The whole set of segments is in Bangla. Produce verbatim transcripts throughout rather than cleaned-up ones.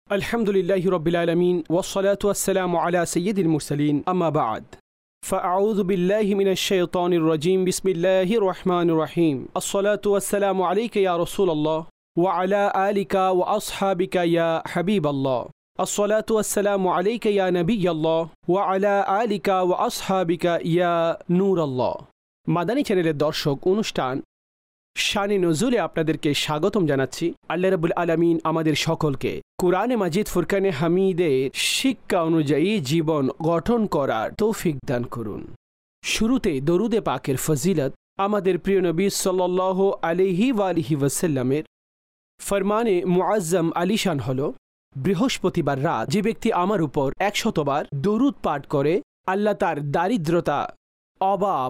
الحمد لله رب العالمين والصلاة والسلام على سيد المرسلين أما بعد فأعوذ بالله من الشيطان الرجيم بسم الله الرحمن الرحيم الصلاة والسلام عليك يا رسول الله وعلى آلك وأصحابك يا حبيب الله الصلاة والسلام عليك يا نبي الله وعلى آلك وأصحابك يا نور الله মাদানী চ্যানেলের দর্শক অনুষ্ঠান শানে নজুলে আপনাদেরকে স্বাগতম জানাচ্ছি। আল্লাহ রাব্বুল আলামিন আমাদের সকলকে কুরআনে মাজিদ ফুরকানে হামিদের শিক্ষা অনুযায়ী জীবন গঠন করার তৌফিক দান করুন। শুরুতে দরুদে পাকের ফজিলত আমাদের প্রিয় নবী সাল্লাল্লাহু আলাইহি ওয়া আলিহি ওয়াসাল্লামের ফরমানে মুআজ্জম আলিশান হলো, বৃহস্পতিবার রাত যে ব্যক্তি আমার উপর একশতবার দরুদ পাঠ করে আল্লাহ তার দারিদ্রতা, অভাব,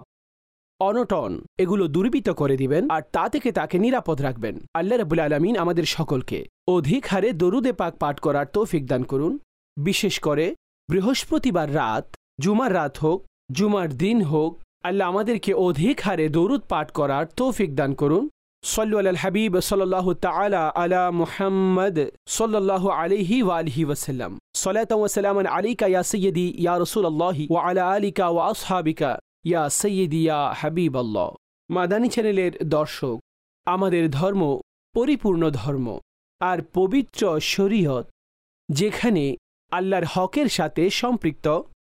অনটন এগুলো দূরীভূত করে দিবেন আর তা থেকে তাকে নিরাপদ রাখবেন। আল্লাহ রাব্বুল আলামিন আমাদের সকলকে অধিক হারে দরুদে পাক পাঠ করার তৌফিক দান করুন। বিশেষ করে বৃহস্পতিবার রাত, জুমার রাত হোক, জুমার দিন হোক, আল্লাহ আমাদেরকে অধিক হারে দরুদ পাঠ করার তৌফিক দান করুন। সাল্লু আলাল হাবিব সাল্লাল্লাহু তাআলা আলা মুহাম্মদ সাল্লাল্লাহু আলাইহি ওয়া আলিহি ওয়াসাল্লাম। সালাতান ওয়া সালামান আলাইকা ইয়া সাইয়্যিদি ইয়া রাসূলুল্লাহ ওয়া আলা আলিকা ওয়া আসহাবিকা ইয়া সাইয়্যিদি ইয়া হাবিব আল্লাহ। মাদানী চ্যানেলের দর্শক, আমাদের ধর্ম পরিপূর্ণ ধর্ম আর পবিত্র শরীয়ত, যেখানে আল্লাহর হকের সাথে সম্পৃক্ত।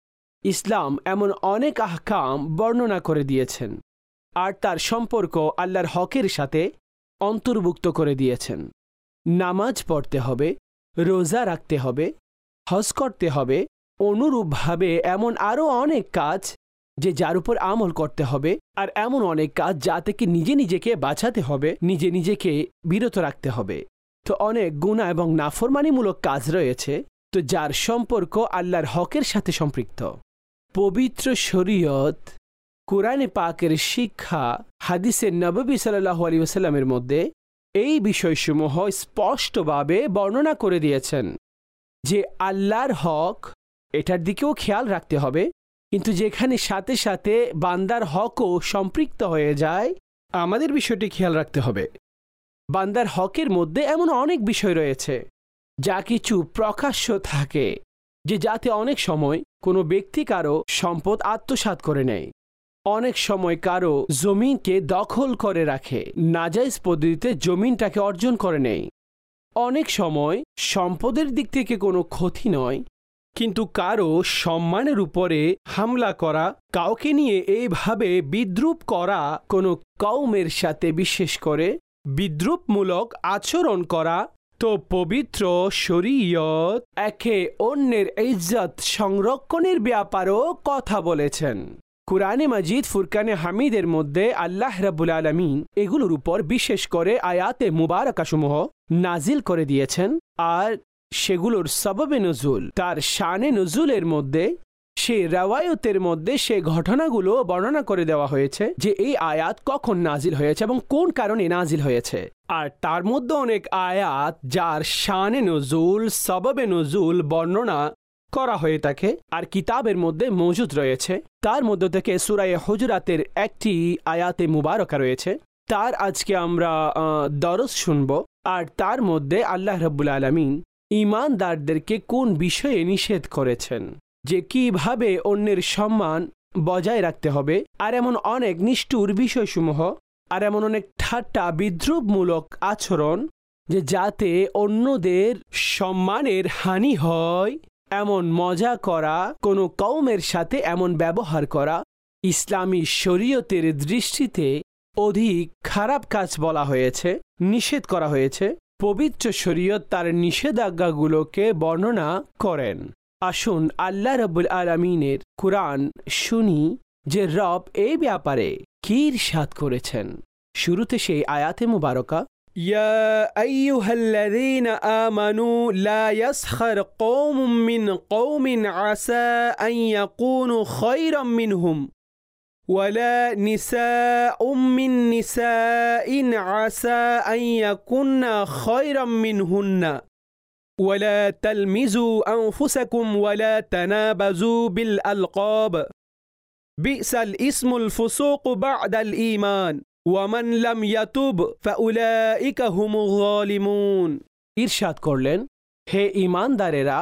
ইসলাম এমন অনেক আহকাম বর্ণনা করে দিয়েছেন আর তার সম্পর্ক আল্লাহর হকের সাথে অন্তর্ভুক্ত করে দিয়েছেন। নামাজ পড়তে হবে, রোজা রাখতে হবে, হজ করতে হবে, অনুরূপভাবে এমন আরও অনেক কাজ যে যার উপর আমল করতে হবে, আর এমন অনেক কাজ যা থেকে নিজে নিজেকে বাঁচাতে হবে, নিজে নিজেকে বিরত রাখতে হবে। তো অনেক গুনাহ এবং নাফরমানিমূলক কাজ রয়েছে তো যার সম্পর্ক আল্লাহর হকের সাথে সম্পৃক্ত। পবিত্র শরীয়ত, কুরআনে পাকের শিক্ষা, হাদিসে নববী সাল্লাল্লাহু আলাইহি ওয়াসাল্লামের মধ্যে এই বিষয়সমূহ স্পষ্টভাবে বর্ণনা করে দিয়েছেন যে আল্লাহর হক, এটার দিকেও খেয়াল রাখতে হবে, কিন্তু যেখানে সাথে সাথে বান্দার হকও সম্পৃক্ত হয়ে যায় আমাদের বিষয়টি খেয়াল রাখতে হবে। বান্দার হকের মধ্যে এমন অনেক বিষয় রয়েছে যা কিছু প্রকাশ্য থাকে, যে যাতে অনেক সময় কোনো ব্যক্তি কারো সম্পদ আত্মসাৎ করে নেয়, অনেক সময় কারো জমিনকে দখল করে রাখে, নাজায়েজ পদ্ধতিতে জমিনটাকে অর্জন করে নেয়। অনেক সময় সম্পদের দিক থেকে কোনো ক্ষতি নয়, কিন্তু কারো সম্মানের উপরে হামলা করা, কাউকে নিয়ে এইভাবে বিদ্রুপ করা, কোনো কওমের সাথে বিশেষ করে বিদ্রুপমূলক আচরণ করা। তো পবিত্র শরীয়ত একে অন্যের ইজ্জত সংরক্ষণের ব্যাপারেও কথা বলেছেন। কুরআনে মাজিদ ফুরকানে হামিদের মধ্যে আল্লাহ রাব্বুল আলামিন এগুলোর উপর বিশেষ করে আয়াতে মুবারাকাসমূহ নাজিল করে দিয়েছেন, আর সেগুলোর সববে নজুল, তার শানে নজুলের মধ্যে, সে রাওয়ায়তের মধ্যে সে ঘটনাগুলো বর্ণনা করে দেওয়া হয়েছে যে এই আয়াত কখন নাজিল হয়েছে এবং কোন কারণে নাজিল হয়েছে। আর তার মধ্যে অনেক আয়াত যার শানে নজুল, সববে নজুল বর্ণনা করা হয়ে থাকে আর কিতাবের মধ্যে মজুদ রয়েছে। তার মধ্যে থেকে সূরা হুজুরাতের একটি আয়াতে মুবারকা রয়েছে, তার আজকে আমরা দরস শুনব। আর তার মধ্যে আল্লাহ রাব্বুল আলামিন ঈমানদারদেরকে কোন বিষয়ে নিষেধ করেছেন, যে কিভাবে অন্যের সম্মান বজায় রাখতে হবে, আর এমন অনেক নিষ্ঠুর বিষয়সমূহ, আর এমন অনেক ঠাট্টা বিদ্রুপমূলক আচরণ যে যাতে অন্যদের সম্মানের হানি হয়, এমন মজা করা, কোনো কওমের সাথে এমন ব্যবহার করা ইসলামী শরীয়তের দৃষ্টিতে অধিক খারাপ কাজ বলা হয়েছে, নিষেধ করা হয়েছে। পবিত্র শরীয়ত তার নিষেধাজ্ঞাগুলোকে বর্ণনা করেন। আসুন আল্লাহ রাব্বুল আলামিনের কুরআন শুনি যে রব এই ব্যাপারে কি ইরশাদ করেছেন। শুরুতে সেই আয়াতে মুবারকা, ইয়া আইয়ুহাল্লাযীনা আমানু লা ইয়াসখার কওমুম মিন কওমিন আসা আন ইয়াকুনু খায়রাম মিনহুম ولا نساء من نساء عسى أن يكن خيرا منهن ولا تلمزوا أنفسكم ولا تنابزوا بالألقاب بئس الاسم الفسوق بعد الإيمان ومن لم يتب فأولئك هم الظالمون। ইরশাদ করলেন, হে ঈমানদারেরা,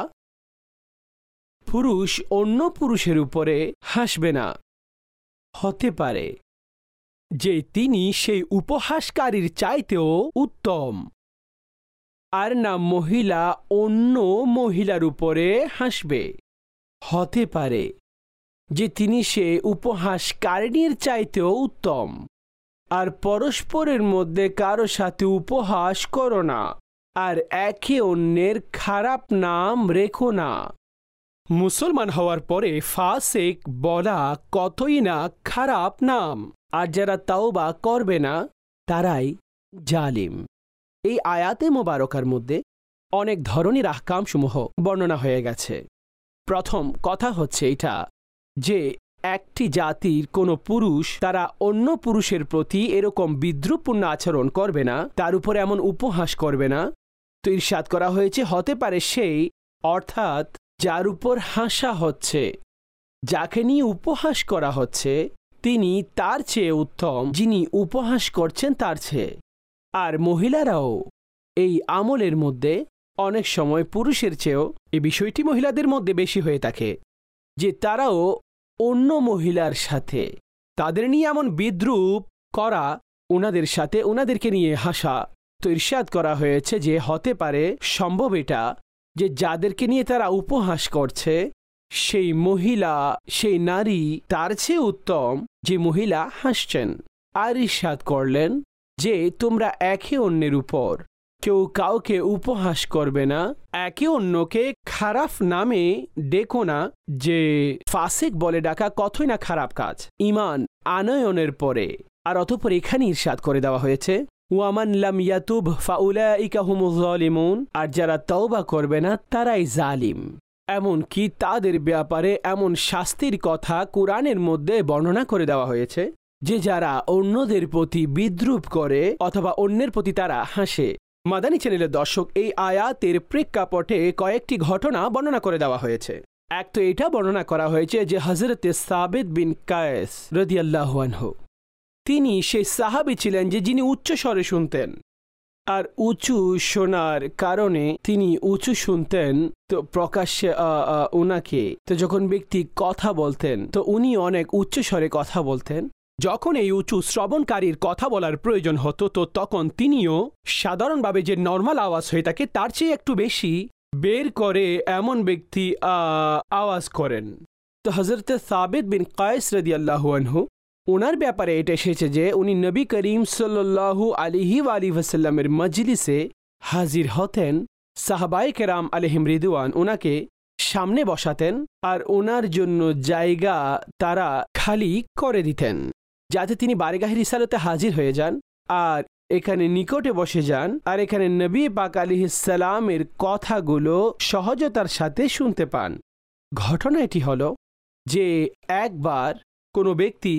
পুরুষ অন্য পুরুষের উপরে হাসবে না। হতে পারে যে তিনি সেই উপহাসকারীর চাইতেও উত্তম, আর না মহিলা অন্য মহিলার উপরে হাসবে। হতে পারে যে তিনি সে উপহাসকারিনীর চাইতেও উত্তম। আর পরস্পরের মধ্যে কারো সাথে উপহাস করো না, আর একে অন্যের খারাপ নাম রেখো না। মুসলমান হওয়ার পরে ফাসেক বলা কতই না খারাপ নাম, আর যারা তাওবা করবে না তারাই জালিম। এই আয়াতে মোবারকার মধ্যে অনেক ধরনের আহকামসমূহ বর্ণনা হয়ে গেছে। প্রথম কথা হচ্ছে এটা যে একটি জাতির কোনো পুরুষ তারা অন্য পুরুষের প্রতি এরকম বিদ্রুপপূর্ণ আচরণ করবে না, তার উপরে এমন উপহাস করবে না। তো ইরশাদ করা হয়েছে হতে পারে সেই, অর্থাৎ যার উপর হাসা হচ্ছে, যাকে নিয়ে উপহাস করা হচ্ছে, তিনি তার চেয়ে উত্তম যিনি উপহাস করছেন তার চেয়ে। আর মহিলারাও এই আমলের মধ্যে অনেক সময় পুরুষের চেয়েও, এই বিষয়টি মহিলাদের মধ্যে বেশি হয়ে থাকে যে তারাও অন্য মহিলার সাথে তাদের নিয়ে এমন বিদ্রুপ করা, ওনাদের সাথে ওনাদেরকে নিয়ে হাসা। তো ইরশাদ করা হয়েছে যে হতে পারে সম্ভব এটা যে যাদেরকে নিয়ে তারা উপহাস করছে সেই মহিলা, সেই নারী তার চেয়ে উত্তম যে মহিলা হাসছেন। আর ইরশাদ করলেন যে তোমরা একে অন্যের উপর কেউ কাউকে উপহাস করবে না, একে অন্যকে খারাপ নামে ডেকো না। যে ফাসিক বলে ডাকা কতই না খারাপ কাজ ঈমান আনয়নের পরে। আর অতঃপর এখানে ইরশাদ করে দেওয়া হয়েছে ওয়ামান লাম ইয়াতুব ফাউলাইকা হুমুজ জালিমুন, আর যারা তওবা করবে না তারাই জালিম। এমন কি তাদের ব্যাপারে এমন শাস্তির কথা কুরআনের মধ্যে বর্ণনা করে দেওয়া হয়েছে যে যারা অন্যদের প্রতি বিদ্রুপ করে অথবা অন্যের প্রতি তারা হাসে। মাদানী চ্যানেলের দর্শক, এই আয়াতের প্রেক্ষাপটে কয়েকটি ঘটনা বর্ণনা করে দেওয়া হয়েছে। এক তো এটা বর্ণনা করা হয়েছে যে হযরত সাবিত বিন কায়েস রাদিয়াল্লাহু আনহু, তিনি সেই সাহাবী ছিলেন যে যিনি উচ্চ স্বরে শুনতেন। আর উঁচু শোনার কারণে তিনি উঁচু শুনতেন, তো প্রকাশ্যে উনাকে তো যখন ব্যক্তি কথা বলতেন তো উনি অনেক উচ্চ স্বরে কথা বলতেন। যখন এই উঁচু শ্রবণকারীর কথা বলার প্রয়োজন হতো তো তখন তিনিও সাধারণভাবে যে নর্মাল আওয়াজ হয়ে থাকে তার চেয়ে একটু বেশি বের করে এমন ব্যক্তি আওয়াজ করেন। তো হযরত সাবিত বিন কায়েস রাদিয়াল্লাহু আনহু, ওনার ব্যাপারে এটা এসেছে যে উনি নবী করিম সাল্লাল্লাহু আলাইহি ওয়ালিহি ওয়াসাল্লামের মজলিসে হাজির হতেন। সাহাবায়ে কেরাম আলাইহিম রিদওয়ান ওনাকে সামনে বসাতেন আর ওনার জন্য জায়গা তারা খালি করে দিতেন যাতে তিনি বারগাহে রিসালাতে হাজির হয়ে যান আর এখানে নিকটে বসে যান আর এখানে নবী পাক আলাইহিস সালামের কথাগুলো সহজতার সাথে শুনতে পান। ঘটনা এটি হলো যে একবার কোনো ব্যক্তি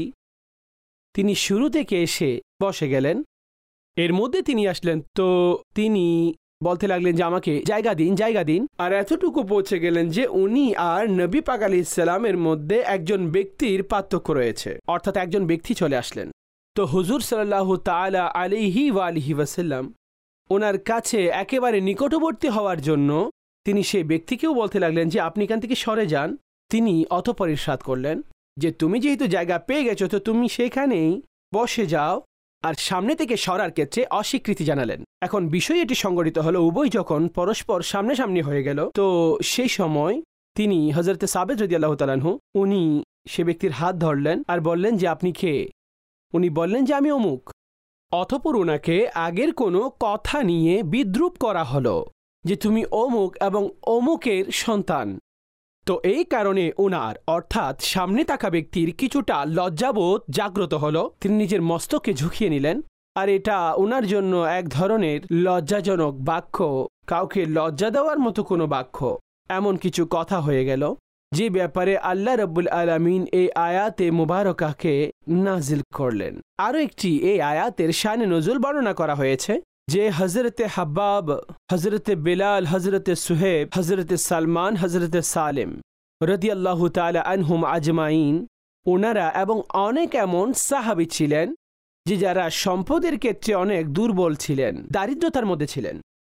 তিনি শুরু থেকে এসে বসে গেলেন, এর মধ্যে তিনি আসলেন, তো তিনি বলতে লাগলেন যে আমাকে জায়গা দিন জায়গা দিন আর এতটুকু পৌঁছে গেলেন যে উনি আর নবী পাক আলাইহিস সালামের মধ্যে একজন ব্যক্তির পার্থক্য রয়েছে, অর্থাৎ একজন ব্যক্তি চলে আসলেন। তো হুজুর সাল্লাল্লাহু তাআলা আলাইহি ওয়ালিহি ওয়াসাল্লাম ওনার কাছে একেবারে নিকটবর্তী হওয়ার জন্য তিনি সেই ব্যক্তিকেও বলতে লাগলেন যে আপনি এখান থেকে সরে যান। তিনি অতঃপর ইরশাদ করলেন যে তুমি যেহেতু জায়গা পেয়ে গেছো তো তুমি সেখানেই বসে যাও, আর সামনে থেকে সরার ক্ষেত্রে অস্বীকৃতি জানালেন। এখন বিষয় এটি সংঘটিত হলো উভয় যখন পরস্পর সামনাসামনি হয়ে গেল তো সেই সময় তিনি হযরত সাবিত রাদিয়াল্লাহু তাআলা আনহু উনি সে ব্যক্তির হাত ধরলেন আর বললেন যে আপনি কে? উনি বললেন যে আমি অমুক। অতঃপর ওনাকে আগের কোনো কথা নিয়ে বিদ্রুপ করা হলো যে তুমি অমুক এবং অমুকের সন্তান। তো এই কারণে ওনার অর্থাৎ সামনে থাকা ব্যক্তির কিছুটা লজ্জাবোধ জাগ্রত হলো, তিনি নিজের মস্তককে ঝুঁকিয়ে নিলেন আর এটা ওনার জন্য এক ধরনের লজ্জাজনক বাক্য, কাউকে লজ্জা দেওয়ার মতো কোনো বাক্য, এমন কিছু কথা হয়ে গেল যে ব্যাপারে আল্লাহ রাব্বুল আলামিন এই আয়াতে মুবারকাকে নাজিল করলেন। আরও একটি এই আয়াতের শানে নজুল বর্ণনা করা হয়েছে যে হযরতে হাব্বাব, হযরতে বেলাল, হযরতে সুহেব, হযরতে সালমান, হযরতে সালেম রাদিয়াল্লাহু তাআলা আনহুম আজমাইন ওনারা এবং অনেক এমন সাহাবী ছিলেন যে যারা সম্পদের ক্ষেত্রে অনেক দুর্বল ছিলেন, দারিদ্রতার মধ্যে ছিলেন।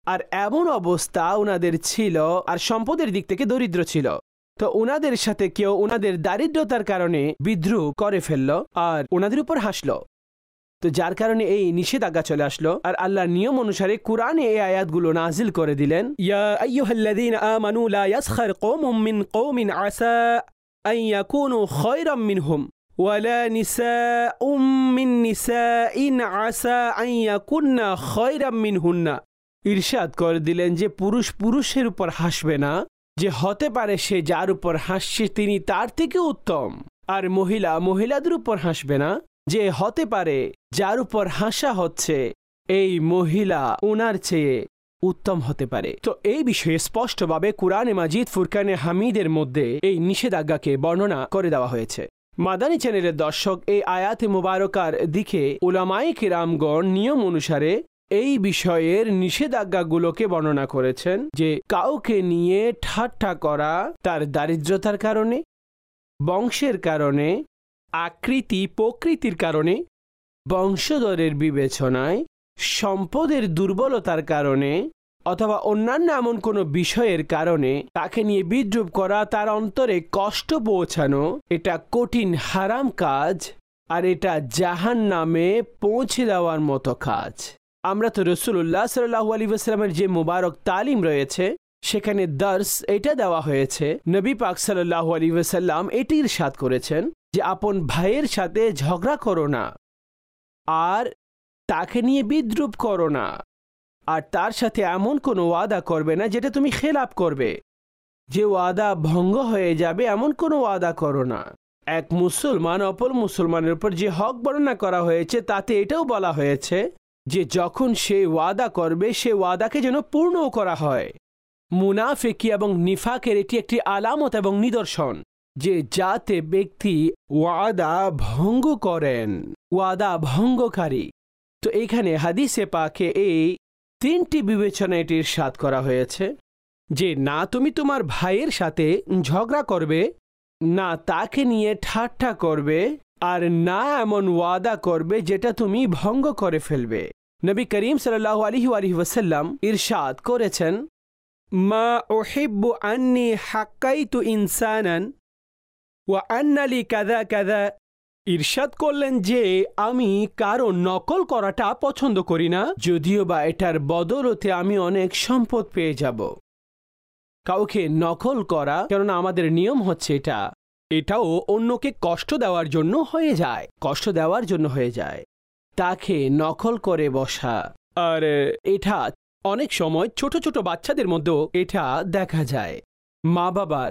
আর এমন অবস্থা ওনাদের ছিল, আর সম্পদের দিক থেকে দরিদ্র ছিল। তো ওনাদের সাথে কেউ ওনাদের দারিদ্রতার কারণে বিদ্রুপ করে ফেলল আর ওনাদের উপর হাসলো। তো যার কারণে এই নিষেধাজ্ঞা চলে আসলো। আর আল্লাহর নিয়ম অনুসারে কুরআনে এই আয়াতগুলো নাজিল করে দিলেন, ইয়া আইয়ুহাল্লাযীনা আমানু লা ইয়াসখার কওমুম মিন কওমিন আসা আন ইয়াকুনু খায়রাম মিনহুম ওয়ালা নিসাউম মিন নিসাইন আসা আন ইয়াকুননা খায়রাম মিনহুন্না। ইরশাদ করে দিলেন যে পুরুষ পুরুষের উপর হাসবে না, যে হতে পারে সে যার উপর হাসছে তিনি তার থেকে উত্তম। আর মহিলা মহিলাদের উপর হাসবে না, যে হতে পারে যার উপর হাসা হচ্ছে এই মহিলা ওনার চেয়ে উত্তম হতে পারে। তো এই বিষয়ে স্পষ্টভাবে কুরআনে মাজিদ ফুরকানে হামিদের মধ্যে এই নিষেধাজ্ঞাকে বর্ণনা করে দেওয়া হয়েছে। মাদানী চ্যানেলের দর্শক, এই আয়াতে মুবারকার দিকে উলামায়ে কিরামগণ নিয়ম অনুসারে এই বিষয়ের নিষেধাজ্ঞাগুলোকে বর্ণনা করেছেন, যে কাউকে নিয়ে ঠাট্টা করা তার দারিদ্রতার কারণে, বংশের কারণে, আকৃতি প্রকৃতির কারণে, বংশধরের বিবেচনায়, সম্পদের দুর্বলতার কারণে অথবা অন্যান্য এমন কোনো বিষয়ের কারণে তাকে নিয়ে বিদ্রুপ করা, তার অন্তরে কষ্ট পৌঁছানো, এটা কঠিন হারাম কাজ আর এটা জাহান্নামে পৌঁছে দেওয়ার মতো কাজ। আমরা তো রাসূলুল্লাহ সাল্লাল্লাহু আলাইহি ওয়াসাল্লামের যে মুবারক তালিম রয়েছে সেখানে দর্স এটা দেওয়া হয়েছে। নবী পাক সাল্লাল্লাহু আলাইহি ওয়াসাল্লাম এটি ইরশাদ করেছেন যে আপন ভাইয়ের সাথে ঝগড়া করো না আর তাকে নিয়ে বিদ্রুপ করো না, আর তার সাথে এমন কোনো ওয়াদা করবে না যেটা তুমি খেলাপ করবে, যে ওয়াদা ভঙ্গ হয়ে যাবে এমন কোনো ওয়াদা করো না। এক মুসলমান অপর মুসলমানের উপর যে হক বর্ণনা করা হয়েছে তাতে এটাও বলা হয়েছে যে যখন সে ওয়াদা করবে সে ওয়াদাকে যেন পূর্ণও করা হয়। মুনাফিকি এবং নিফাকের এটি একটি আলামত এবং নিদর্শন যে যাতে ব্যক্তি ওয়াদা ভঙ্গ করেন, ওয়াদা ভঙ্গকারী। তো এখানে হাদিসে পাকে এই তিনটি বিবেচনা এটির ইরশাদ করা হয়েছে যে না তুমি তোমার ভাইয়ের সাথে ঝগড়া করবে, না তাকে নিয়ে ঠাট্টা করবে, আর না এমন ওয়াদা করবে যেটা তুমি ভঙ্গ করে ফেলবে। নবী করিম সাল্লাল্লাহু আলাইহি ওয়াসাল্লাম ইরশাদ করেছেন, মা উহিব্বু আন্নি হাক্কাইতু ইনসানান ওয়া আন্না লি কাযা কাযা। ইরশাদ করলেন যে আমি কারো নকল করাটা পছন্দ করি না, যদিও বা এটার বদলতে আমি অনেক সম্পদ পেয়ে যাব। কাউকে নকল করা, কেননা আমাদের নিয়ম হচ্ছে এটা, এটাও অন্যকে কষ্ট দেওয়ার জন্য হয়ে যায়, কষ্ট দেওয়ার জন্য হয়ে যায়, তাকে নকল করে বসা। আর এটা অনেক সময় ছোট ছোট বাচ্চাদের মধ্যেও এটা দেখা যায়। মা বাবার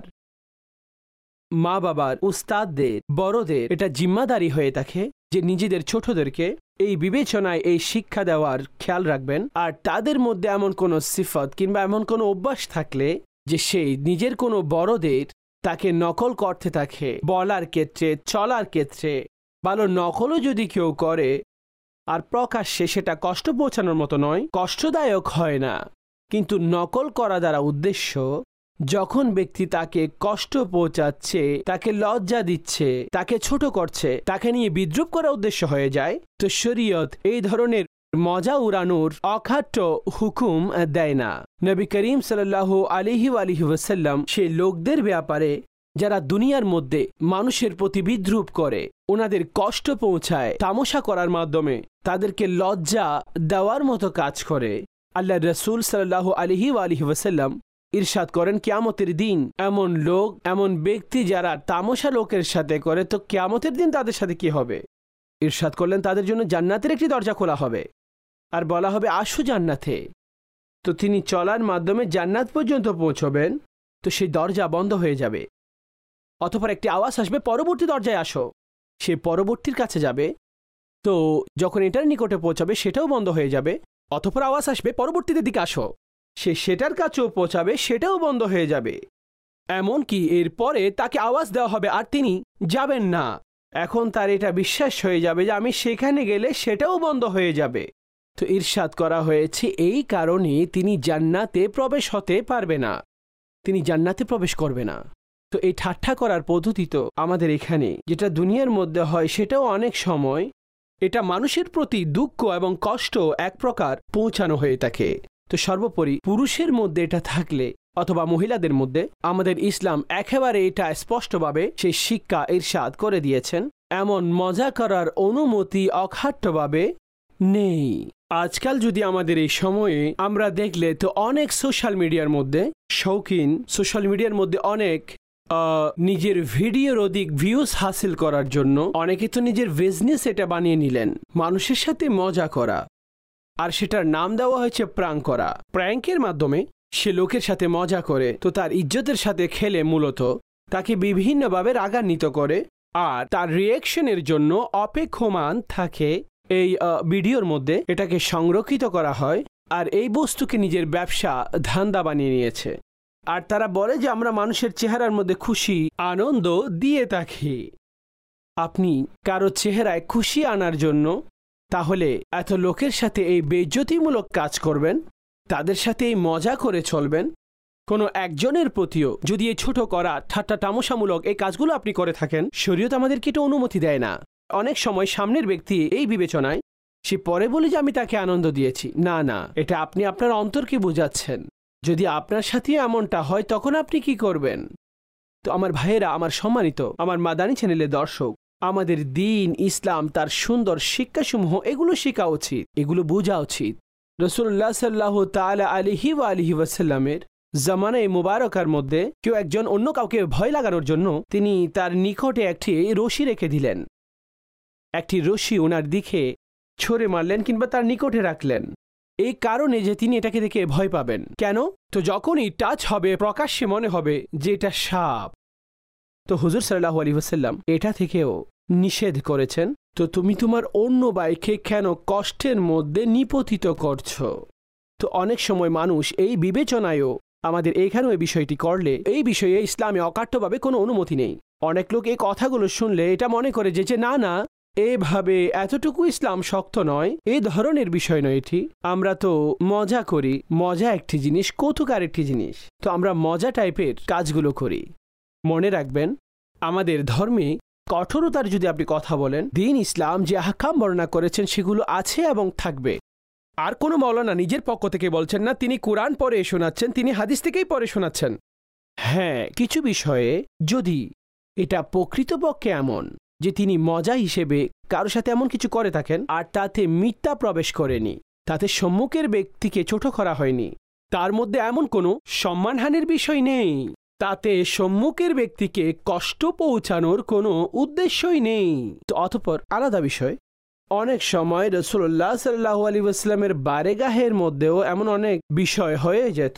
মা বাবার উস্তাদদের, বড়দের এটা জিম্মাদারি হয়ে থাকে যে নিজেদের ছোটদেরকে এই বিবেচনায় এই শিক্ষা দেওয়ার খেয়াল রাখবেন। আর তাদের মধ্যে এমন কোনো সিফত কিংবা এমন কোনো অভ্যাস থাকলে যে সেই নিজের কোনো বড়দের তাকে নকল করতে থাকে বলার ক্ষেত্রে, চলার ক্ষেত্রে, ভালো নকলও যদি কেউ করে আর প্রকাশ্যে সেটা কষ্ট পৌঁছানোর মতো নয়, কষ্টদায়ক হয় না, কিন্তু নকল করা দ্বারা উদ্দেশ্য যখন ব্যক্তি তাকে কষ্ট পৌঁছাচ্ছে, তাকে লজ্জা দিচ্ছে, তাকে ছোট করছে, তাকে নিয়ে বিদ্রুপ করা উদ্দেশ্য হয়ে যায়, তো শরীয়ত এই ধরনের মজা উড়ানোর অখাট্য হুকুম দেয় না। নবী করিম সাল্লাল্লাহু আলাইহি ওয়াসাল্লাম সেই লোকদের ব্যাপারে যারা দুনিয়ার মধ্যে মানুষের প্রতি বিদ্রুপ করে, ওনাদের কষ্ট পৌঁছায় তামাশা করার মাধ্যমে, তাদেরকে লজ্জা দেওয়ার মতো কাজ করে, আল্লাহ রসুল সাল্লাল্লাহু আলাইহি ওয়াসাল্লাম ইরশাদ করেন কিয়ামতের দিন এমন লোক, এমন ব্যক্তি যারা তামাশা লোকের সাথে করে, তো কিয়ামতের দিন তাদের সাথে কি হবে? ইরশাদ করলেন তাদের জন্য জান্নাতের একটি দরজা খোলা হবে আর বলা হবে আসো জান্নাতে। তো তিনি চলার মাধ্যমে জান্নাত পর্যন্ত পৌঁছবেন, তো সেই দরজা বন্ধ হয়ে যাবে। অতঃপর একটি আওয়াজ আসবে পরবর্তী দরজায় আসো, সে পরবর্তীর কাছে যাবে, তো যখন এটার নিকটে পৌঁছাবে সেটাও বন্ধ হয়ে যাবে। অতঃপর আওয়াজ আসবে পরবর্তীদের দিকে আসো, সে সেটার কাছেও পৌঁছাবে, সেটাও বন্ধ হয়ে যাবে। এমনকি এরপরে তাকে আওয়াজ দেওয়া হবে আর তিনি যাবেন না। এখন তার এটা বিশ্বাস হয়ে যাবে যে আমি সেখানে গেলে সেটাও বন্ধ হয়ে যাবে। তো ইরশাদ করা হয়েছে এই কারণে তিনি জান্নাতে প্রবেশ হতে পারবে না, তিনি জান্নাতে প্রবেশ করবে না। তো এই ঠাট্টা করার পদ্ধতি তো আমাদের এখানে যেটা দুনিয়ার মধ্যে হয় সেটাও অনেক সময় এটা মানুষের প্রতি দুঃখ এবং কষ্ট এক প্রকার পৌঁছানো হয়ে থাকে। তো সর্বোপরি পুরুষের মধ্যে এটা থাকলে অথবা মহিলাদের মধ্যে আমাদের ইসলাম একেবারে এটা স্পষ্টভাবে সেই শিক্ষা ইরশাদ করে দিয়েছেন, এমন মজা করার অনুমতি অখাট্যভাবে নেই। আজকাল যদি আমাদের এই সময়ে আমরা দেখলে তো অনেক সোশ্যাল মিডিয়ার মধ্যে শৌখিন, সোশ্যাল মিডিয়ার মধ্যে অনেক নিজের ভিডিওর অধিক ভিউজ হাসিল করার জন্য অনেকে তো নিজের বিজনেস এটা বানিয়ে নিলেন, মানুষের সাথে মজা করা, আর সেটার নাম দেওয়া হয়েছে প্রাঙ্ক করা। প্র্যাঙ্কের মাধ্যমে সে লোকের সাথে মজা করে, তো তার ইজ্জতের সাথে খেলে মূলত তাকে বিভিন্নভাবে রাগান্বিত করে, আর তার রিয়েকশনের জন্য অপেক্ষমান থাকে এই ভিডিওর মধ্যে। এটাকে সংরক্ষিত করা হয়, আর এই বস্তুকে নিজের ব্যবসা ধান্দা বানিয়ে নিয়েছে। আর তারা বলে যে আমরা মানুষের চেহারার মধ্যে খুশি আনন্দ দিয়ে থাকি। আপনি কারো চেহারায় খুশি আনার জন্য তাহলে এত লোকের সাথে এই বেইজ্জতিমূলক কাজ করবেন, তাদের সাথে এই মজা করে চলবেন। কোনো একজনের প্রতিও যদি এই ছোট করা ঠাট্টা তামাশামূলক এই কাজগুলো আপনি করে থাকেন, শরীয়ত আমাদেরকে এটা অনুমতি দেয় না। অনেক সময় সামনের ব্যক্তি এই বিবেচনায় সে পরে বলে যে আমি তাকে আনন্দ দিয়েছি। না না, এটা আপনি আপনার অন্তরকে বোঝাচ্ছেন। যদি আপনার সাথে এমনটা হয় তখন আপনি কি করবেন? তো আমার ভাইয়েরা, আমার সম্মানিত, আমার মাদানী চ্যানেলের দর্শক, আমাদের দ্বীন ইসলাম তার সুন্দর শিক্ষাসমূহ এগুলো শেখা উচিত, এগুলো বোঝা উচিত। রাসূলুল্লাহ সাল্লাল্লাহু তাআলা আলাইহি ওয়া আলিহি ওয়াসাল্লামের জামানায়ে মুবারকার মধ্যে কেউ একজন অন্য কাউকে ভয় লাগানোর জন্য তিনি তার নিকটে একটি রশি রেখে দিলেন। একটি রশি ওনার দিকে ছড়ে মারলেন কিংবা তার নিকটে রাখলেন, এই কারণে যে তিনি এটাকে দেখে ভয় পাবেন। কেন? তো যখনই টাচ হবে প্রকাশ্যে মনে হবে যে এটা সাপ। তো হুজুর সাল্লাল্লাহু আলাইহি ওয়াসাল্লাম এটা থেকেও নিষেধ করেছেন। তো তুমি তোমার অন্য ভাইকে কেন কষ্টের মধ্যে নিপতিত করছো? তো অনেক সময় মানুষ এই বিবেচনায়ও আমাদের এইখানেও এই বিষয়টি করলে এই বিষয়ে ইসলামে অকাট্যভাবে কোনো অনুমতি নেই। অনেক লোক এই কথাগুলো শুনলে এটা মনে করে যে যে না না, এভাবে এতটুকু ইসলাম শক্ত নয়, এই ধরনের বিষয় নয় এটি। আমরা তো মজা করি, মজা একটি জিনিস, কৌতুক আরেকটি জিনিস। তো আমরা মজা টাইপের কাজগুলো করি। মনে রাখবেন, আমাদের ধর্মে কঠোরতার যদি আপনি কথা বলেন, দ্বীন ইসলাম যে আহকাম বর্ণনা করেছেন সেগুলো আছে এবং থাকবে। আর কোনো মাওলানা নিজের পক্ষ থেকে বলছেন না, তিনি কোরআন পড়ে শোনাচ্ছেন, তিনি হাদিস থেকেই পড়ে শোনাচ্ছেন। হ্যাঁ, কিছু বিষয়ে যদি এটা প্রকৃতপক্ষে এমন যে তিনি মজা হিসেবে কারোর সাথে এমন কিছু করে থাকেন আর তাতে মিথ্যা প্রবেশ করেনি, তাতে সম্মুখের ব্যক্তিকে ছোট করা হয়নি, তার মধ্যে এমন কোনো সম্মানহানির বিষয় নেই, তাতে সম্মুখের ব্যক্তিকে কষ্ট পৌঁছানোর কোনো উদ্দেশ্যই নেই, তো অতঃপর আলাদা বিষয়। অনেক সময় রাসূলুল্লাহ সাল্লাল্লাহু আলাইহি ওয়াসাল্লামের বারেগাহের মধ্যেও এমন অনেক বিষয় হয়ে যেত।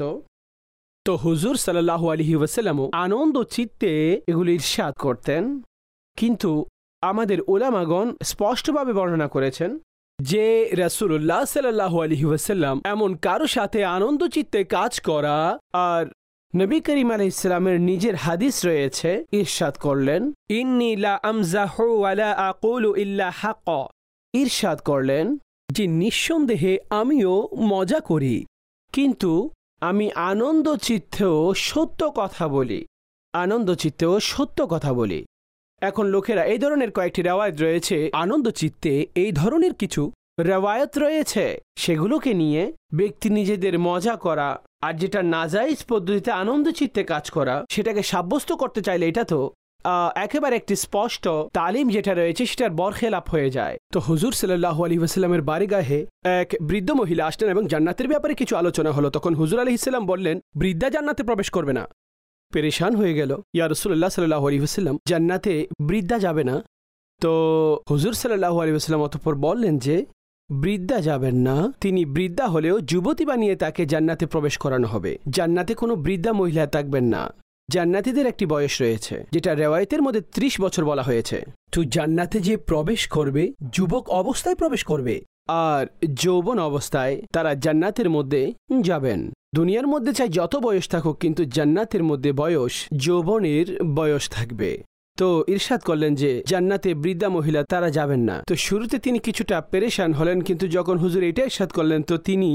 তো হুজুর সাল্লাল্লাহু আলাইহি ওয়াসাল্লামও আনন্দ চিত্তে এগুলি ইরশাদ করতেন। কিন্তু আমাদের উলামাগণ স্পষ্টভাবে বর্ণনা করেছেন যে রাসূলুল্লাহ সাল্লাল্লাহু আলাইহি ওয়াসাল্লাম এমন কারো সাথে আনন্দ চিত্তে কাজ করা, আর নবী করিম আলাইহিস সালামের নিজের হাদিস রয়েছে, ইরশাদ করলেন ইন্নী লা আমজাহু ওয়া লা আকুলু ইল্লা হাক্ক। ইরশাদ করলেন যে নিঃসন্দেহে আমিও মজা করি, কিন্তু আমি আনন্দ চিত্তেও সত্য কথা বলি, আনন্দ চিত্তেও সত্য কথা বলি। এখন লোকেরা এই ধরনের কয়েকটি রেওয়ায়েত রয়েছে, আনন্দ চিত্তে এই ধরনের কিছু রেওয়ায়েত রয়েছে, সেগুলোকে নিয়ে ব্যক্তি নিজেদের মজা করা আর যেটা নাজাইজ পদ্ধতিতে আনন্দ চিত্তে কাজ করা সেটাকে সাব্যস্ত করতে চাইলে এটা তো একেবারে একটি স্পষ্ট তালিম যেটা রয়েছে সেটার বরখেলাপ হয়ে যায়। তো হুজুর সাল্লাল্লাহু আলাইহি ওয়াসাল্লামের বাড়িগাহে এক বৃদ্ধ মহিলা আসলেন এবং জান্নাতের ব্যাপারে কিছু আলোচনা হলো। তখন হুজুর আলাইহিস সালাম বললেন, বৃদ্ধা জান্নাতে প্রবেশ করবে না। পেরেশান হয়ে গেল, ইয়া রাসূলুল্লাহ সাল্লাল্লাহু আলাইহি ওয়াসাল্লাম, জান্নাতে বৃদ্ধা যাবে না? তো হুজুর সাল্লাল্লাহু আলাইহি ওয়াসাল্লাম অতঃপর বললেন যে বৃদ্ধা যাবেন না, তিনি বৃদ্ধা হলেও যুবতী বানিয়ে তাকে জান্নাতে প্রবেশ করানো হবে। জান্নাতে কোনো বৃদ্ধা মহিলা থাকবেন না। জান্নাতীদের একটি বয়স রয়েছে যেটা রেওয়ায়েতের মধ্যে ত্রিশ বছর বলা হয়েছে। তো জান্নাতে যে প্রবেশ করবে যুবক অবস্থায় প্রবেশ করবে, আর যৌবন অবস্থায় তারা জান্নাতের মধ্যে যাবেন। দুনিয়ার মধ্যে চাই যত বয়স থাকুক, কিন্তু জান্নাতের মধ্যে বয়স যৌবনের বয়স থাকবে। তো ইরশাদ করলেন যে জান্নাতে বৃদ্ধা মহিলা তারা যাবেন না। তো শুরুতে তিনি কিছুটা পেরেশান হলেন, কিন্তু যখন হুজুর এটা ইরশাদ করলেন তো তিনি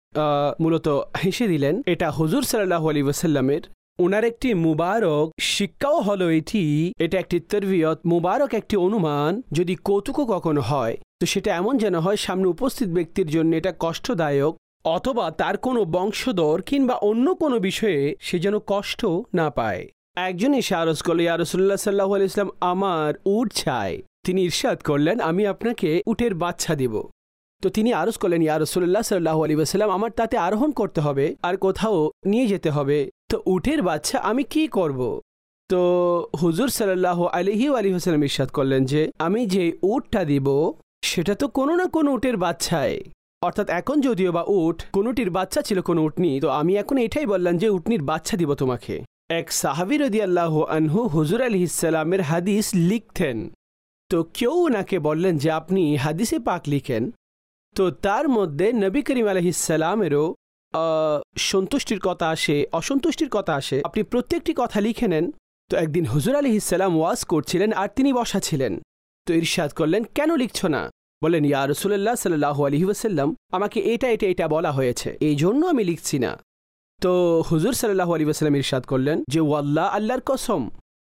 মূলত হেসে দিলেন। এটা হুজুর সাল্লাল্লাহু আলাইহি ওয়াসাল্লামের ওনার একটি মুবারক শিক্ষাও হলো এটি, এটা একটি তরবিয়ত, মুবারক একটি অনুমান। যদি কৌতুকও কখনো হয় তো সেটা এমন যেন হয় সামনে উপস্থিত ব্যক্তির জন্য এটা কষ্টদায়ক, অথবা তার কোনো বংশধর কিংবা অন্য কোনো বিষয়ে সে যেন কষ্ট না পায়। একজন এসে আরজ করল, ইয়া রাসূলুল্লাহ সাল্লাল্লাহু আলাইহি ওয়াসাল্লাম, আমার উট চাই। তিনি ইরশাদ করলেন, আমি আপনাকে উটের বাচ্চা দেব। তো তিনি আরজ করলেন, ইয়া রাসূলুল্লাহ সাল্লাল্লাহু আলাইহি ওয়াসাল্লাম, আমার তাতে আরোহণ করতে হবে আর কোথাও নিয়ে যেতে হবে, তো উটের বাচ্চা আমি কি করব? তো হুজুর সাল্লাল্লাহু আলাইহি ওয়াসাল্লাম ইরশাদ করলেন যে আমি যে উটটা দিব সেটা তো কোনো না কোনো উটের বাচ্চাই। অর্থাৎ এখন যদিও বা উট কোনোটির বাচ্চা ছিল, কোনো উটনি, তো আমি এখন এটাই বললাম যে উটনির বাচ্চা দিব তোমাকে। এক সাহাবী রাদিয়াল্লাহু আনহু হুজুর আলাইহিস সালামের হাদিস লিখতেন। তো কেউ ওনাকে বললেন যে আপনি হাদিসে পাক লিখেন। তো তার মধ্যে নবী করিম আলাইহিস সালামেরও সন্তুষ্টির কথা আসে, অসন্তুষ্টির কথা আসে, আপনি প্রত্যেকটি কথা লিখে নেন। তো একদিন হুজুর আলাইহিস সালাম ওয়াজ করছিলেন আর তিনি বসা ছিলেন। তো ইরশাদ করলেন, কেন লিখছ না? বলেন, ইয়া রাসূলুল্লাহ সাল্লাল্লাহু আলাইহি ওয়াসাল্লাম, আমাকে এটা এটা এটা বলা হয়েছে, এই জন্য আমি লিখছি না। তো হুজুর সাল্লাল্লাহু আলাইহি ওয়াসাল্লাম ইরশাদ করলেন যে ওয়াল্লাহ, আল্লাহর কসম,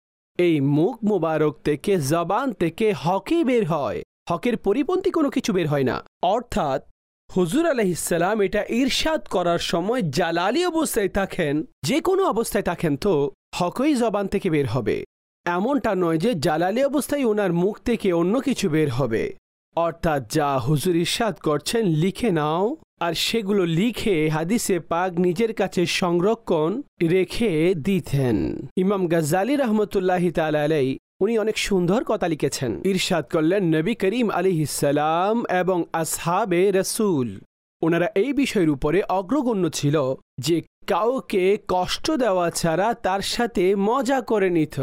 এই মুখ মুবারক থেকে, জবান থেকে হকই বের হয়, হকের পরিপন্থী কোনো কিছু বের হয় না। অর্থাৎ হুজুর আলাইহিস সালাম এটা ইরশাদ করার সময় জালালি অবস্থায় থাকেন, যে কোনো অবস্থায় থাকেন, তো হকই জবান থেকে বের হবে। এমনটা নয় যে জালালি অবস্থায় ওনার মুখ থেকে অন্য কিছু বের হবে। অর্থাৎ যা হুজুর ইরশাদ করছেন লিখে নাও, আর সেগুলো লিখে হাদিসে পাক নিজের কাছে সংরক্ষণ রেখে দিতেন। ইমাম গাজ্জালি রহমতুল্লাহি তাআলা আলাইহি উনি অনেক সুন্দর কথা লিখেছেন। ইরশাদ করলেন, নবী করিম আলাইহিস সালাম এবং আসহাবে রাসূল ওনারা এই বিষয়ের উপরে অগ্রগণ্য ছিল যে কাউকে কষ্ট দেওয়া ছাড়া তার সাথে মজা করে নিত,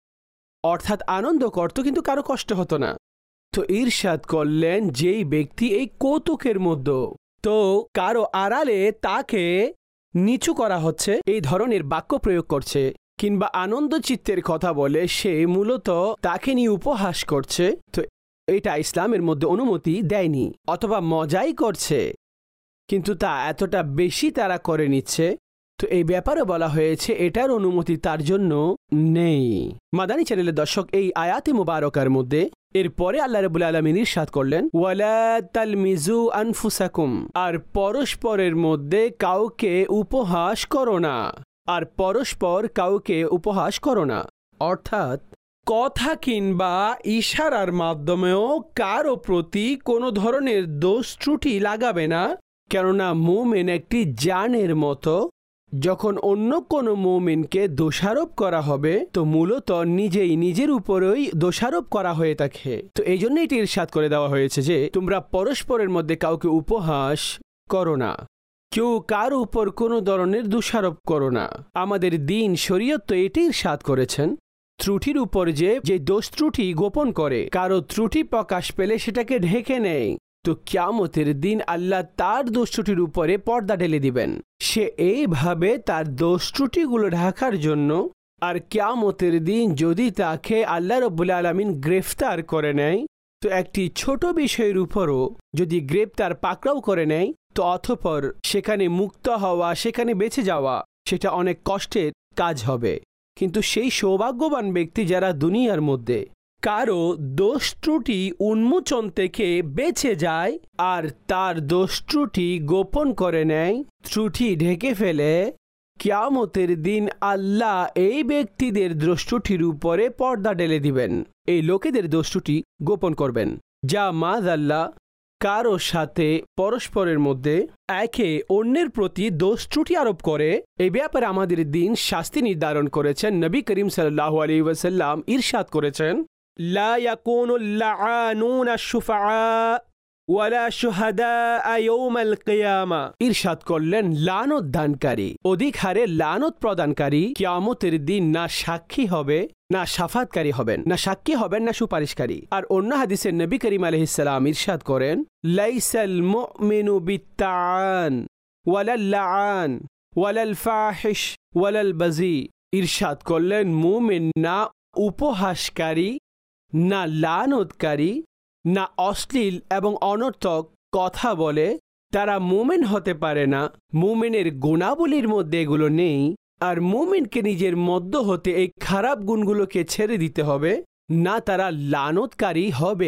অর্থাৎ আনন্দ করত, কিন্তু কারো কষ্ট হতো না। তো ইরশাদ করলেন, যেই ব্যক্তি এই কৌতুকের মধ্যে, তো কারো আড়ালে তাকে নিচু করা হচ্ছে, এই ধরনের বাক্য প্রয়োগ করছে কিংবা আনন্দ চিত্তের কথা বলে, সে মূলত তাকে নিয়ে উপহাস করছে, তো এটা ইসলামের মধ্যে অনুমতি দেয়নি। অথবা মজাই করছে কিন্তু তা এতটা বেশি তারা করে নিচ্ছে, তো এই ব্যাপারে বলা হয়েছে এটার অনুমতি তার জন্য নেই। মাদানী চ্যানেলের দর্শক, এই আয়াতে মুবারকার মধ্যে এরপরে আল্লাহ রাব্বুল আলামিন ইরশাদ করলেন, ওয়ালা তালমিজু আনফুসাকুম, আর পরস্পরের মধ্যে কাউকে উপহাস করো না, আর পরস্পর কাউকে উপহাস করো না। অর্থাৎ কথা কিংবা ইশারার মাধ্যমেও কারো প্রতি কোনো ধরনের দোষ ত্রুটি লাগাবে না, কেননা মুমিন একটি জানের মতো। যখন অন্য কোনো মুমিনকে দোষারোপ করা হবে, তো মূলত নিজেই নিজের উপরেই দোষারোপ করা হয়ে থাকে। তো এই জন্য এটি ইরশাদ করে দেওয়া হয়েছে যে তোমরা পরস্পরের মধ্যে কাউকে উপহাস করো না, কেউ কার উপর কোনো ধরনের দোষারোপ করো না। আমাদের দিন শরীয়ত তো এটি ইরশাদ করেছেন, ত্রুটির উপর যে যে দোষ ত্রুটি গোপন করে, কারো ত্রুটি প্রকাশ পেলে সেটাকে ঢেকে নেয়, তো কিয়ামতের দিন আল্লাহ তার দোষ ত্রুটির উপরে পর্দা ঢেলে দিবেন। সে এইভাবে তার দোষ ত্রুটিগুলো ঢাকার জন্য, আর কিয়ামতের দিন যদি তাকে আল্লাহ রাব্বুল আলামিন গ্রেফতার করে নেয়, তো একটি ছোট বিষয়ের উপরও যদি গ্রেফতার পাকড়াও করে নেয়, তো অতঃপর সেখানে মুক্ত হওয়া, সেখানে বেঁচে যাওয়া, সেটা অনেক কষ্টের কাজ হবে। কিন্তু সেই সৌভাগ্যবান ব্যক্তি যারা দুনিয়ার মধ্যে কারো দোষ ত্রুটি উন্মোচন থেকে বেঁচে যায় আর তার দোষ ত্রুটি গোপন করে নেয়, ত্রুটি ঢেকে ফেলে, কিয়ামতের দিন আল্লাহ এই ব্যক্তিদের দোষ ত্রুটির উপরে পর্দা ঢেলে দিবেন, এই লোকেদের দোষ ত্রুটি গোপন করবেন। যা মাযআল্লাহ কারো সাথে পরস্পরের মধ্যে একে অন্যের প্রতি দোষ ত্রুটি আরোপ করে, এই ব্যাপারে আমাদের দিন শাস্তি নির্ধারণ করেছেন। নবী করিম সাল্লাল্লাহু আলাইহি ওয়াসাল্লাম ইরশাদ করেছেন, লা ইয়াকুনুল লাআনুনা শুফাআ ওয়ালা শুহাদা ইয়াউমাল কিয়ামা। ইরশাদ করলেন, লানত দানকারী, অধিক হারে লানত প্রদানকারী কিয়ামতের দিন না সাক্ষী হবে, না শাফাতকারী হবেন, না সাক্ষী হবেন, না সুপারিশকারী। আর অন্য হাদিসে নবী করিম আলাইহিস সালাম ইরশাদ করেন, লাইসাল মুমিনু বিত্তাআন ওয়ালাল লাআন ওয়ালাল ফাহিশ ওয়ালাল বাজি। ইরশাদ করলেন, মুমিন না উপহাসকারী, না লানতকারী, না অশ্লীল এবং অনর্থক কথা বলে, তারা মুমিন হতে পারে না। মুমিনের গুণাবলীর মধ্যে এগুলো নেই, আর মুমিনকে নিজের মধ্য হতে এই খারাপ গুণগুলোকে ছেড়ে দিতে হবে। না তারা লানতকারী হবে,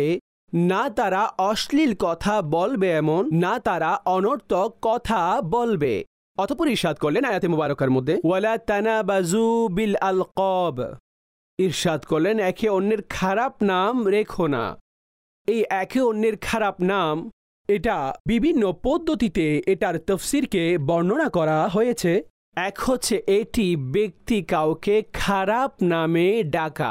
না তারা অশ্লীল কথা বলবে এমন, না তারা অনর্থক কথা বলবে। অতঃপর ইরশাদ করলেন আয়াতে মুবারকার মধ্যে, ওয়ালা তানাবাজু বিল আলকাব, ইরশাদ করলেন একে অন্যের খারাপ নাম রেখো না। এই একে অন্যের খারাপ নাম, এটা বিভিন্ন পদ্ধতিতে এটার তাফসীরকে বর্ণনা করা হয়েছে। এক হচ্ছে এটি ব্যক্তি কাউকে খারাপ নামে ডাকা,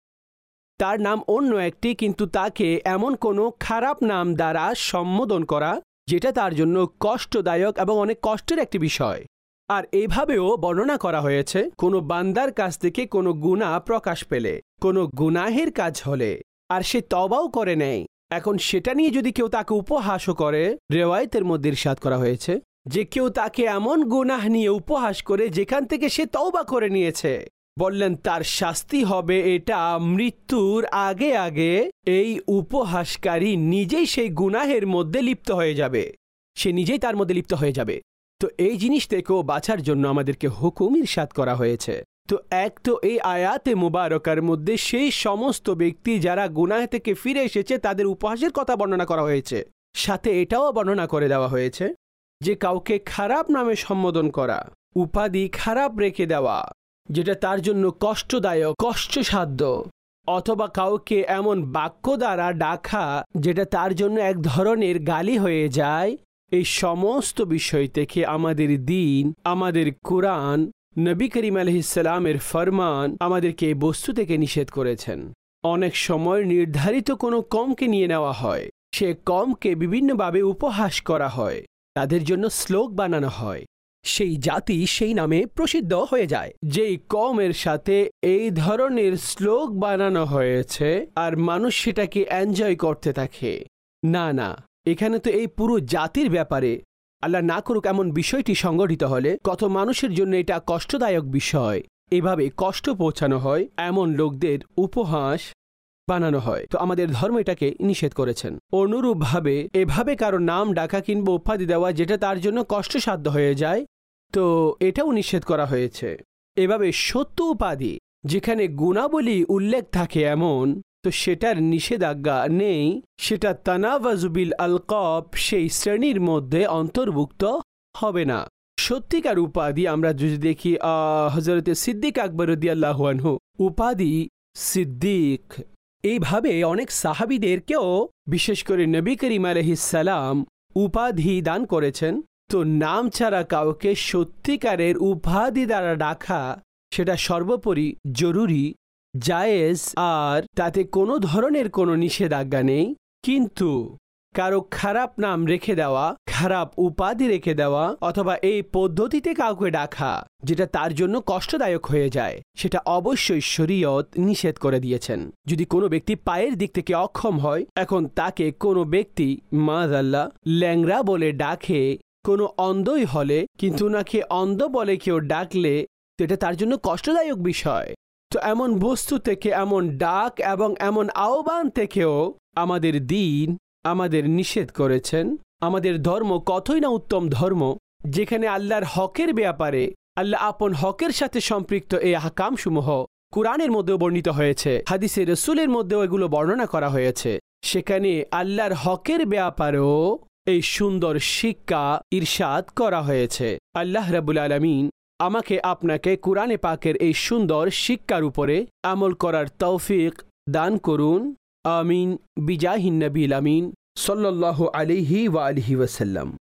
তার নাম অন্য একটি কিন্তু তাকে এমন কোনো খারাপ নাম দ্বারা সম্বোধন করা যেটা তার জন্য কষ্টদায়ক এবং অনেক কষ্টের একটি বিষয়। আর এভাবেও বর্ণনা করা হয়েছে কোনো বান্দার কাছ থেকে কোনো গুনাহ প্রকাশ পেলে, কোনো গুনাহের কাজ হলে, আর সে তওবাও করে নেয়, এখন সেটা নিয়ে যদি কেউ তাকে উপহাসও করে, রিওয়ায়াতের মধ্যে ইরশাদ করা হয়েছে যে কেউ তাকে এমন গুনাহ নিয়ে উপহাস করে যেখান থেকে সে তওবা করে নিয়েছে, বললেন তার শাস্তি হবে এটা মৃত্যুর আগে আগে এই উপহাসকারী নিজেই সেই গুনাহের মধ্যে লিপ্ত হয়ে যাবে, সে নিজেই তার মধ্যে লিপ্ত হয়ে যাবে। তো এই জিনিস থেকেও বাঁচার জন্য আমাদেরকে হুকুম ইরশাদ করা হয়েছে। তো এক তো এই আয়াতে মুবারকার মধ্যে সেই সমস্ত ব্যক্তি যারা গুনাহ থেকে ফিরে এসেছে তাদের উপহাসের কথা বর্ণনা করা হয়েছে, সাথে এটাও বর্ণনা করে দেওয়া হয়েছে যে কাউকে খারাপ নামে সম্বোধন করা, উপাধি খারাপ রেখে দেওয়া যেটা তার জন্য কষ্টদায়ক, কষ্টসাধ্য, অথবা কাউকে এমন বাক্য দ্বারা ডাকা যেটা তার জন্য এক ধরনের গালি হয়ে যায়, এই সমস্ত বিষয় থেকে আমাদের দ্বীন, আমাদের কুরআন, নবী করিম আলাইহিস সালামের ফরমান আমাদেরকে এই বস্তু থেকে নিষেধ করেছেন। অনেক সময় নির্ধারিত কোনো কমকে নিয়ে নেওয়া হয়, সে কমকে বিভিন্নভাবে উপহাস করা হয়, তাদের জন্য শ্লোক বানানো হয়, সেই জাতি সেই নামে প্রসিদ্ধ হয়ে যায়। যেই কমের সাথে এই ধরনের শ্লোক বানানো হয়েছে আর মানুষ সেটাকে এনজয় করতে থাকে, না না, এখানে তো এই পুরো জাতির ব্যাপারে, আল্লাহ না করুক এমন বিষয়টি সংগঠিত হলে কত মানুষের জন্য এটা কষ্টদায়ক বিষয়, এভাবে কষ্ট পৌঁছানো হয়, এমন লোকদের উপহাস বানানো হয়। তো আমাদের ধর্ম এটাকে নিষেধ করেছেন। অনুরূপভাবে এভাবে কারো নাম ডাকা কিংবা উপাধি দেওয়া যেটা তার জন্য কষ্টসাধ্য হয়ে যায়, তো এটাও নিষেধ করা হয়েছে। এভাবে সত্য উপাধি যেখানে গুণাবলী উল্লেখ থাকে এমন, তো সেটার নিষেধাজ্ঞা নেই, সেটা তানাবাজু বিল আলকাব সেই শ্রেণীর মধ্যে অন্তর্ভুক্ত হবে না। সত্যিকার উপাধি আমরা যদি দেখি, হযরত সিদ্দিক আকবর রাদিয়াল্লাহু আনহু উপাধি সিদ্দিক, এইভাবে অনেক সাহাবীদেরকেও বিশেষ করে নবী করিম আলাইহিস সালাম উপাধি দান করেছেন। তো নাম ছাড়া কাউকে সত্যিকারের উপাধি দ্বারা ডাকা সেটা সর্বোপরি জরুরি, জায়েজ, আর তাতে কোনো ধরনের কোনো নিষেধাজ্ঞা নেই। কিন্তু কারো খারাপ নাম রেখে দেওয়া, খারাপ উপাধি রেখে দেওয়া, অথবা এই পদ্ধতিতে কাউকে ডাকা যেটা তার জন্য কষ্টদায়ক হয়ে যায়, সেটা অবশ্যই শরীয়ত নিষেধ করে দিয়েছেন। যদি কোনো ব্যক্তি পায়ের দিক থেকে অক্ষম হয়, এখন তাকে কোনো ব্যক্তি মাযাল্লাহ ল্যাংড়া বলে ডাকে, কোনো অন্ধই হলে, কিন্তু নাকি অন্ধ বলে কেউ ডাকলে তো এটা তার জন্য কষ্টদায়ক বিষয়। তো এমন বস্তু থেকে, এমন ডাক এবং এমন আহ্বান থেকেও আমাদের দ্বীন আমাদের নিষেধ করেছেন। আমাদের ধর্ম কতই না উত্তম ধর্ম, যেখানে আল্লাহর হকের ব্যাপারে, আল্লাহ আপন হকের সাথে সম্পৃক্ত এই আহকামসমূহ কুরআনের মধ্যেও বর্ণিত হয়েছে, হাদিসে রাসূলের মধ্যেও এগুলো বর্ণনা করা হয়েছে। সেখানে আল্লাহর হকের ব্যাপারেও এই সুন্দর শিক্ষা ইরশাদ করা হয়েছে। আল্লাহ রাব্বুল আলামিন আমাকে আপনাকে কুরআনে পাকের এই সুন্দর শিক্ষার উপরে আমল করার তৌফিক দান করুন। আমিন বিজাহিন নবীল আমিন সাল্লাল্লাহু আলাইহি ওয়া আলিহি ওয়াসাল্লাম।